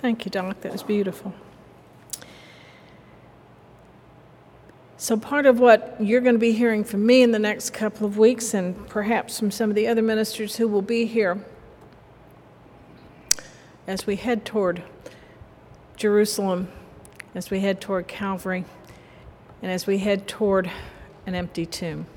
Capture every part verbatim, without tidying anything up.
Thank you, Doc. That was beautiful. So part of what you're going to be hearing from me in the next couple of weeks, and perhaps from some of the other ministers who will be here as we head toward Jerusalem, as we head toward Calvary, and as we head toward an empty tomb,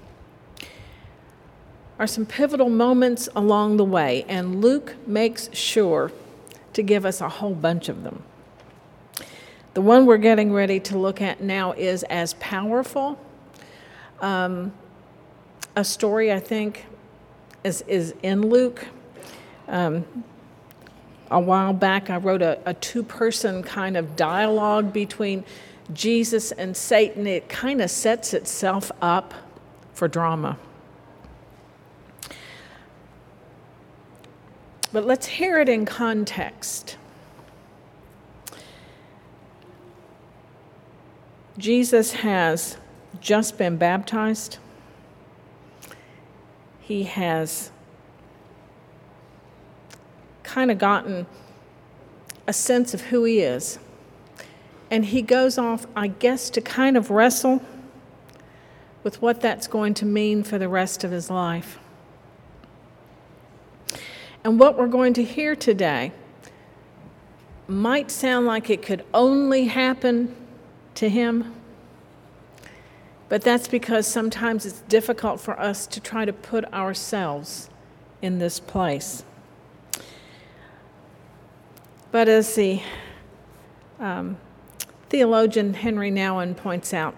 are some pivotal moments along the way, and Luke makes sure to give us a whole bunch of them. The one we're getting ready to look at now is as powerful um, a story, I think, as is in Luke. Um, a while back, I wrote a, a two-person kind of dialogue between Jesus and Satan. It kind of sets itself up for drama. But let's hear it in context. Jesus has just been baptized. He has kind of gotten a sense of who he is. And he goes off, I guess, to kind of wrestle with what that's going to mean for the rest of his life. And what we're going to hear today might sound like it could only happen to him, but that's because sometimes it's difficult for us to try to put ourselves in this place. But as the um, theologian Henry Nouwen points out,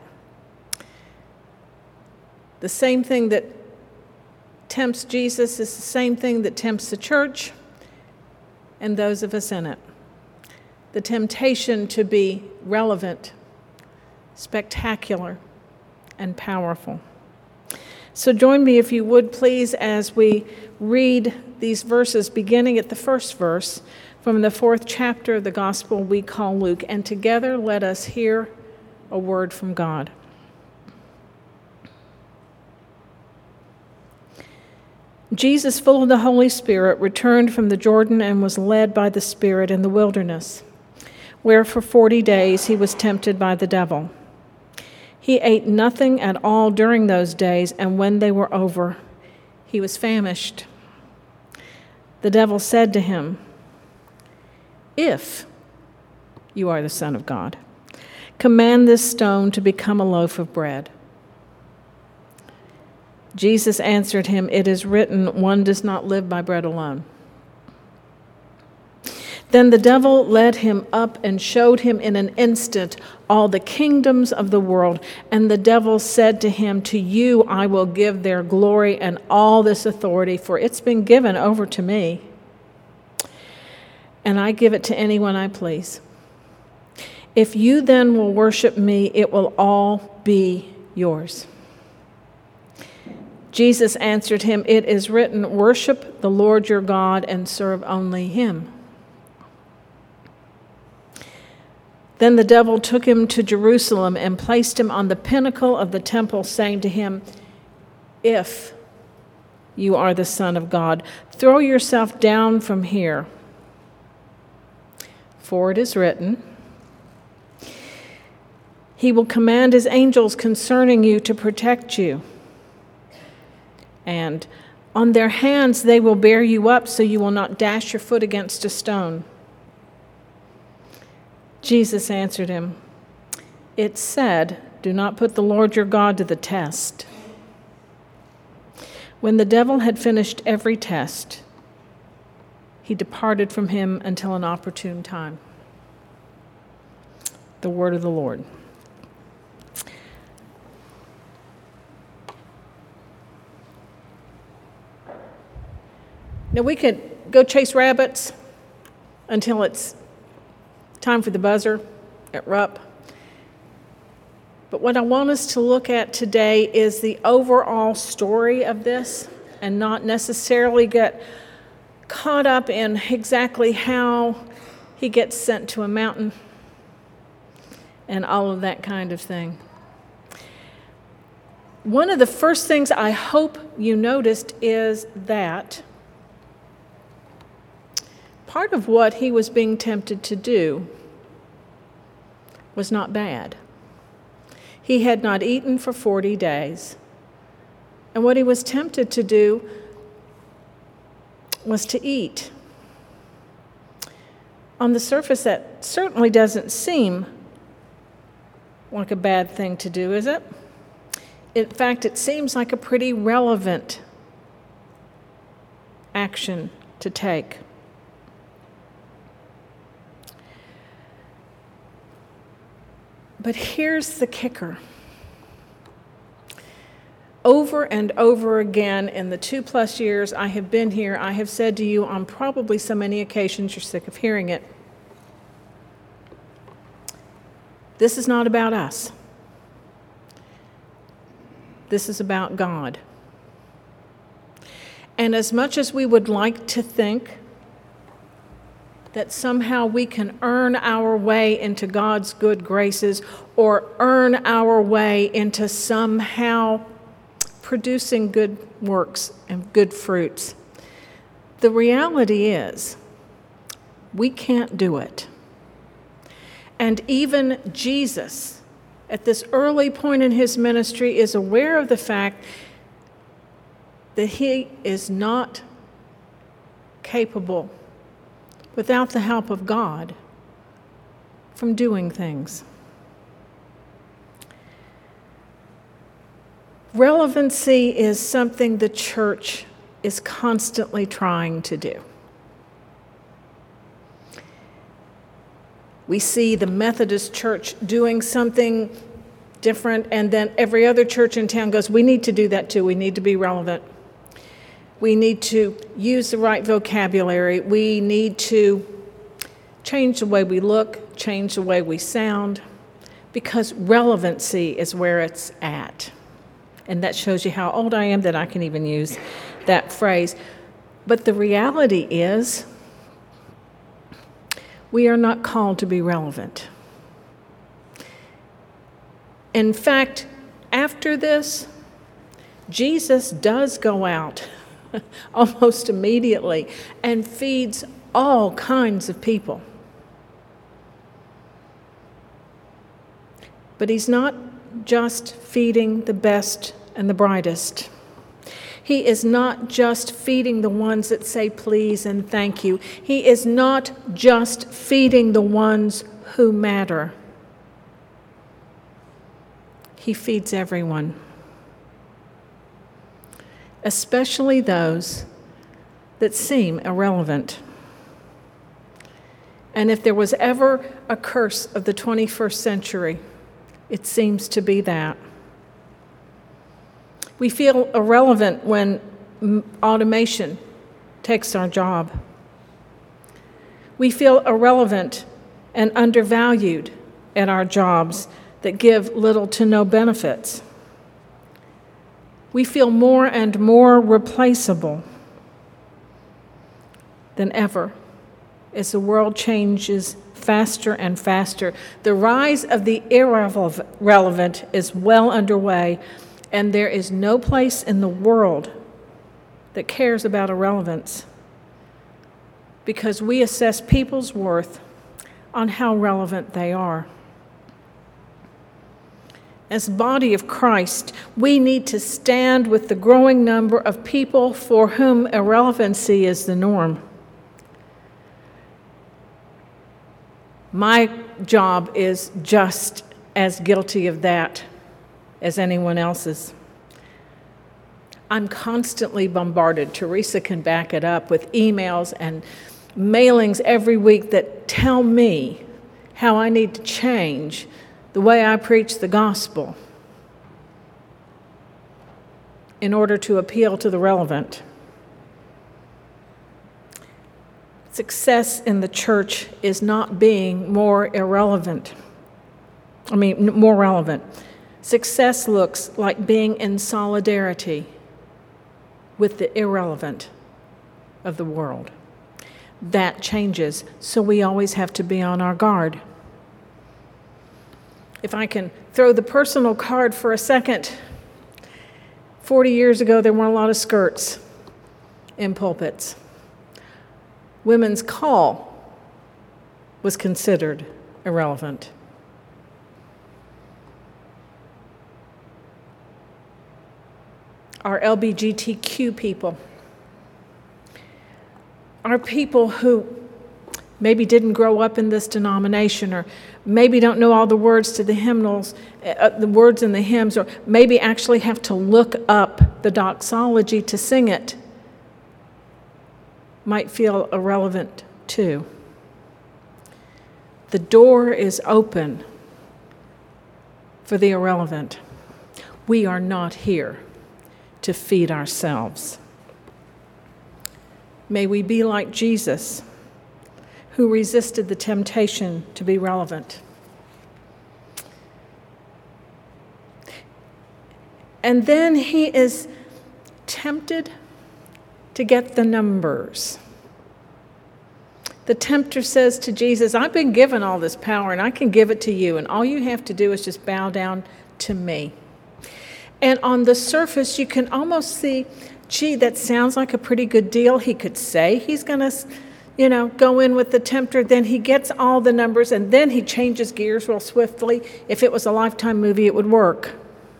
the same thing that tempts Jesus is the same thing that tempts the church and those of us in it. The temptation to be relevant, spectacular, and powerful. So join me, if you would, please, as we read these verses, beginning at the first verse from the fourth chapter of the gospel we call Luke, and together let us hear a word from God. Jesus, full of the Holy Spirit, returned from the Jordan and was led by the Spirit in the wilderness, where for forty days he was tempted by the devil. He ate nothing at all during those days, and when they were over, he was famished. The devil said to him, "If you are the Son of God, command this stone to become a loaf of bread." Jesus answered him, "It is written, one does not live by bread alone." Then the devil led him up and showed him in an instant all the kingdoms of the world. And the devil said to him, "To you I will give their glory and all this authority, for it's been given over to me. And I give it to anyone I please. If you then will worship me, it will all be yours." Jesus answered him, "It is written, worship the Lord your God and serve only him." Then the devil took him to Jerusalem and placed him on the pinnacle of the temple, saying to him, "If you are the Son of God, throw yourself down from here. For it is written, he will command his angels concerning you to protect you. And on their hands they will bear you up so you will not dash your foot against a stone." Jesus answered him, "It said, do not put the Lord your God to the test." When the devil had finished every test, he departed from him until an opportune time. The word of the Lord. Now we could go chase rabbits until it's time for the buzzer at Rupp. But what I want us to look at today is the overall story of this, and not necessarily get caught up in exactly how he gets sent to a mountain and all of that kind of thing. One of the first things I hope you noticed is that part of what he was being tempted to do was not bad. He had not eaten for forty days. And what he was tempted to do was to eat. On the surface, that certainly doesn't seem like a bad thing to do, is it? In fact, it seems like a pretty relevant action to take. But here's the kicker. Over and over again in the two plus years I have been here, I have said to you on probably so many occasions you're sick of hearing it, this is not about us. This is about God. And as much as we would like to think that somehow we can earn our way into God's good graces or earn our way into somehow producing good works and good fruits, the reality is we can't do it. And even Jesus, at this early point in his ministry, is aware of the fact that he is not capable, without the help of God, from doing things. Relevancy is something the church is constantly trying to do. We see the Methodist Church doing something different, and then every other church in town goes, we need to do that too. We need to be relevant. We need to use the right vocabulary. We need to change the way we look, change the way we sound, because relevancy is where it's at. And that shows you how old I am that I can even use that phrase. But the reality is, we are not called to be relevant. In fact, after this, Jesus does go out almost immediately and feeds all kinds of people. But he's not just feeding the best and the brightest. He is not just feeding the ones that say please and thank you. He is not just feeding the ones who matter. He feeds everyone, especially those that seem irrelevant. And if there was ever a curse of the twenty-first century, it seems to be that. We feel irrelevant when automation takes our job. We feel irrelevant and undervalued at our jobs that give little to no benefits. We feel more and more replaceable than ever as the world changes faster and faster. The rise of the irrelevant is well underway, and there is no place in the world that cares about irrelevance, because we assess people's worth on how relevant they are. As the body of Christ, we need to stand with the growing number of people for whom irrelevancy is the norm. My job is just as guilty of that as anyone else's. I'm constantly bombarded, Teresa can back it up, with emails and mailings every week that tell me how I need to change the way I preach the gospel in order to appeal to the relevant. Success in the church is not being more irrelevant. I mean, more relevant. Success looks like being in solidarity with the irrelevant of the world. That changes, so we always have to be on our guard. If I can throw the personal card for a second, forty years ago there weren't a lot of skirts in pulpits. Women's call was considered irrelevant. Our L G B T Q people are people who maybe didn't grow up in this denomination, or maybe don't know all the words to the hymnals, uh, the words in the hymns, or maybe actually have to look up the doxology to sing it, might feel irrelevant too. The door is open for the irrelevant. We are not here to feed ourselves. May we be like Jesus, who resisted the temptation to be relevant. And then he is tempted to get the numbers. The tempter says to Jesus, I've been given all this power and I can give it to you, and all you have to do is just bow down to me. And on the surface, you can almost see, gee, that sounds like a pretty good deal. He could say he's going to, you know, go in with the tempter. Then he gets all the numbers, and then he changes gears real swiftly. If it was a Lifetime movie, it would work.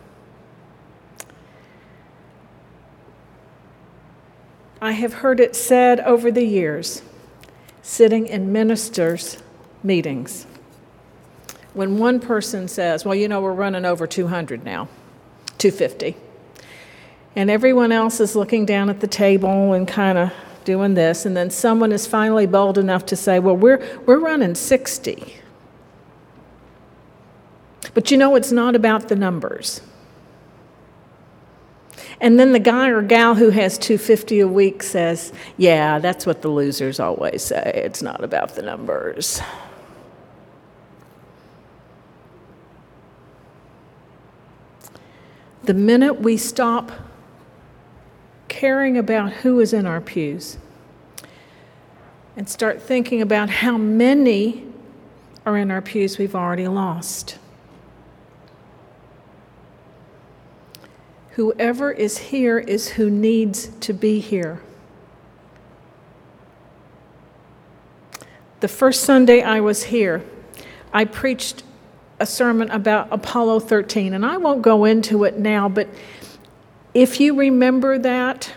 I have heard it said over the years, sitting in ministers' meetings, when one person says, well, you know, we're running over two hundred now, two fifty. And everyone else is looking down at the table and kind of doing this, and then someone is finally bold enough to say, well, we're we're running sixty. But you know, it's not about the numbers. And then the guy or gal who has two fifty a week says, yeah, that's what the losers always say. It's not about the numbers. The minute we stop caring about who is in our pews and start thinking about how many are in our pews, we've already lost. Whoever is here is who needs to be here. The first Sunday I was here, I preached a sermon about Apollo thirteen, and I won't go into it now, but if you remember that,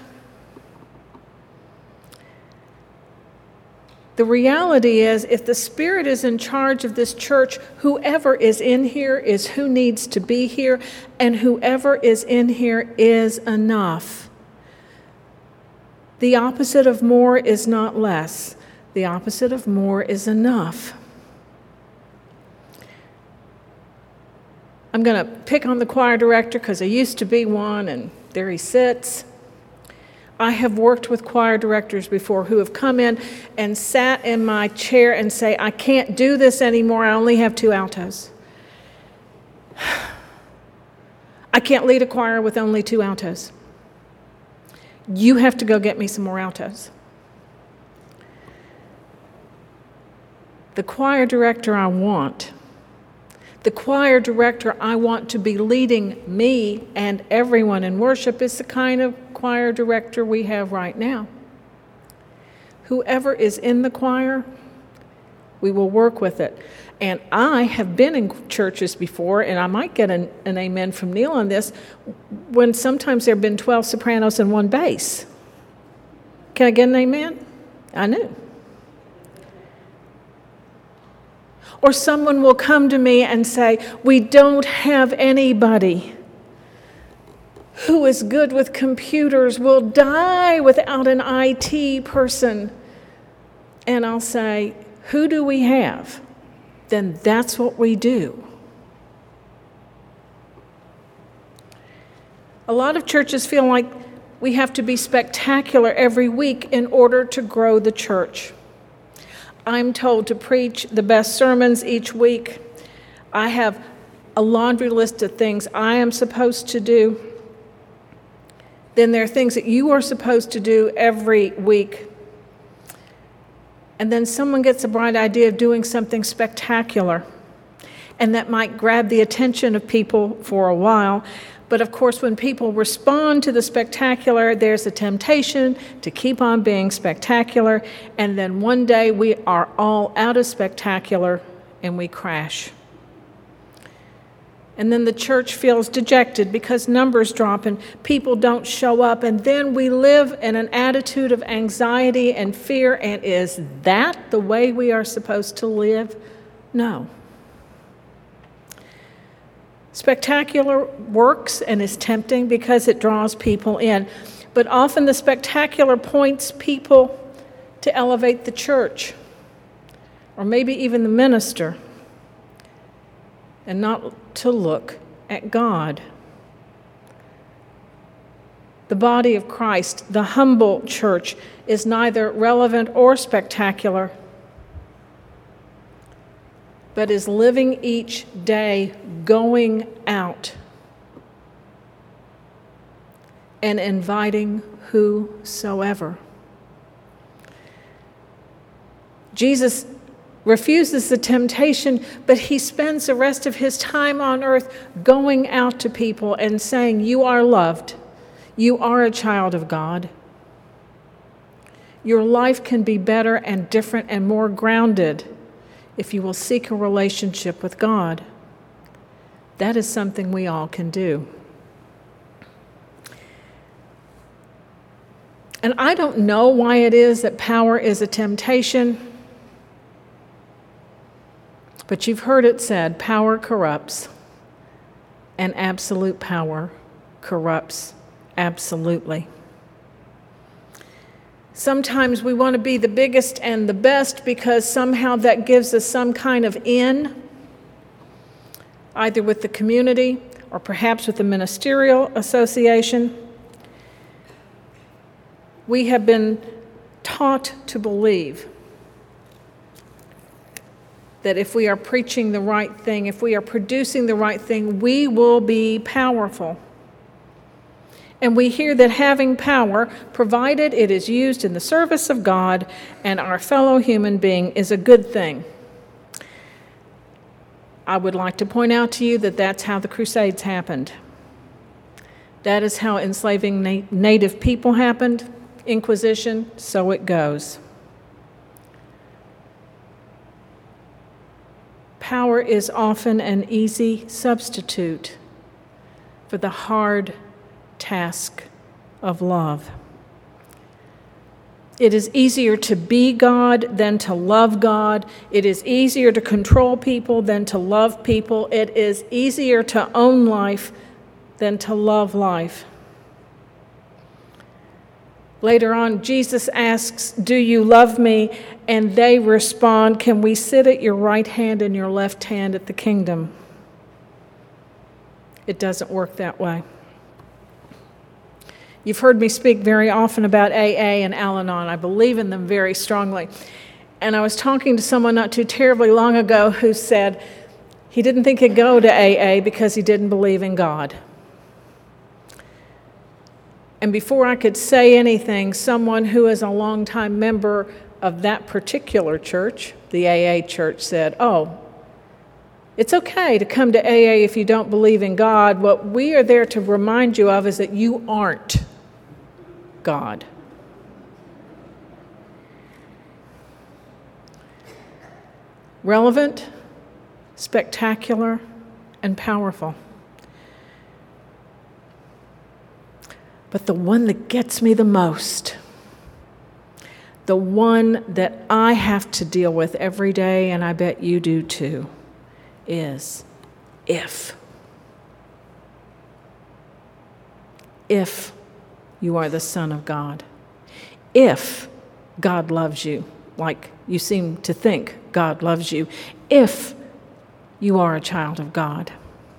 the reality is, if the Spirit is in charge of this church, whoever is in here is who needs to be here, and whoever is in here is enough. The opposite of more is not less. The opposite of more is enough. I'm going to pick on the choir director because I used to be one, and there he sits. I have worked with choir directors before who have come in and sat in my chair and say, I can't do this anymore, I only have two altos. I can't lead a choir with only two altos. You have to go get me some more altos. The choir director I want, the choir director I want to be leading me and everyone in worship is the kind of choir director we have right now. Whoever is in the choir, we will work with it. And I have been in churches before, and I might get an, an amen from Neil on this, when sometimes there have been twelve sopranos and one bass. Can I get an amen? I knew. Or someone will come to me and say, we don't have anybody who is good with computers. We'll die without an I T person. And I'll say, who do we have? Then that's what we do. A lot of churches feel like we have to be spectacular every week in order to grow the church. I'm told to preach the best sermons each week. I have a laundry list of things I am supposed to do. Then there are things that you are supposed to do every week. And then someone gets a bright idea of doing something spectacular, and that might grab the attention of people for a while, But of course, when people respond to the spectacular, there's a temptation to keep on being spectacular, and then one day we are all out of spectacular and we crash. And then the church feels dejected because numbers drop and people don't show up, and then we live in an attitude of anxiety and fear. And is that the way we are supposed to live? No. Spectacular works and is tempting because it draws people in. But often the spectacular points people to elevate the church, or maybe even the minister, and not to look at God. The body of Christ, the humble church, is neither relevant or spectacular, but is living each day, going out and inviting whosoever. Jesus refuses the temptation, but he spends the rest of his time on earth going out to people and saying, you are loved. You are a child of God. Your life can be better and different and more grounded if you will seek a relationship with God. That is something we all can do. And I don't know why it is that power is a temptation, but you've heard it said, power corrupts, and absolute power corrupts absolutely. Sometimes we want to be the biggest and the best because somehow that gives us some kind of in, either with the community or perhaps with the ministerial association. We have been taught to believe that if we are preaching the right thing, if we are producing the right thing, we will be powerful. And we hear that having power, provided it is used in the service of God and our fellow human being, is a good thing. I would like to point out to you that that's how the Crusades happened. That is how enslaving na- native people happened. Inquisition, so it goes. Power is often an easy substitute for the hard task of love. It is easier to be God than to love God. It is easier to control people than to love people. It is easier to own life than to love life. Later on, Jesus asks, "Do you love me?" And they respond, "Can we sit at your right hand and your left hand at the kingdom?" It doesn't work that way. You've heard me speak very often about A A and Al-Anon. I believe in them very strongly. And I was talking to someone not too terribly long ago who said he didn't think he'd go to A A because he didn't believe in God. And before I could say anything, someone who is a longtime member of that particular church, the A A church, said, "Oh, it's okay to come to A A if you don't believe in God. What we are there to remind you of is that you aren't God." Relevant, spectacular, and powerful. But the one that gets me the most, the one that I have to deal with every day, and I bet you do too, is if. If you are the Son of God. If God loves you, like you seem to think God loves you. If you are a child of God.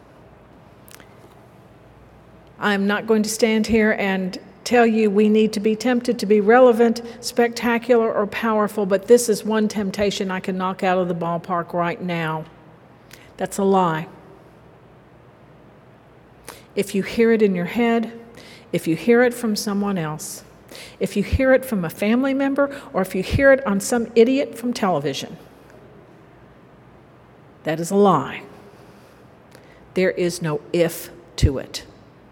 I'm not going to stand here and tell you we need to be tempted to be relevant, spectacular, or powerful, but this is one temptation I can knock out of the ballpark right now. That's a lie. If you hear it in your head, if you hear it from someone else, if you hear it from a family member, or if you hear it on some idiot from television, that is a lie. There is no if to it.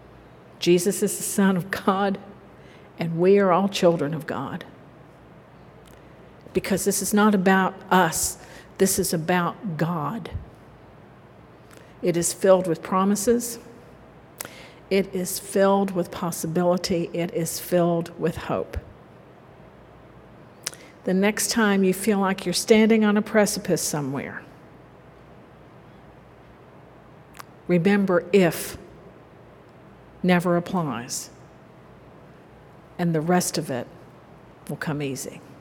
Jesus is the Son of God, and we are all children of God. Because this is not about us, this is about God. It is filled with promises. It is filled with possibility. It is filled with hope. The next time you feel like you're standing on a precipice somewhere, remember if never applies, and the rest of it will come easy.